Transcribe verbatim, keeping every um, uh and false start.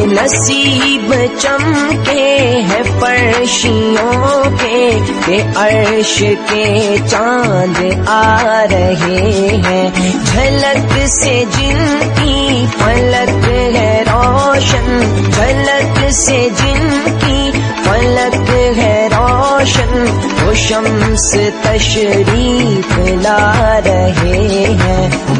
नसीब चमके हैं फर्शियों के, के अर्श के चांद आ रहे हैं। झलक से जिनकी फलक है रोशन, झलक से जिनकी फलक है रोशन, वो शम्स तशरीफ ला रहे हैं।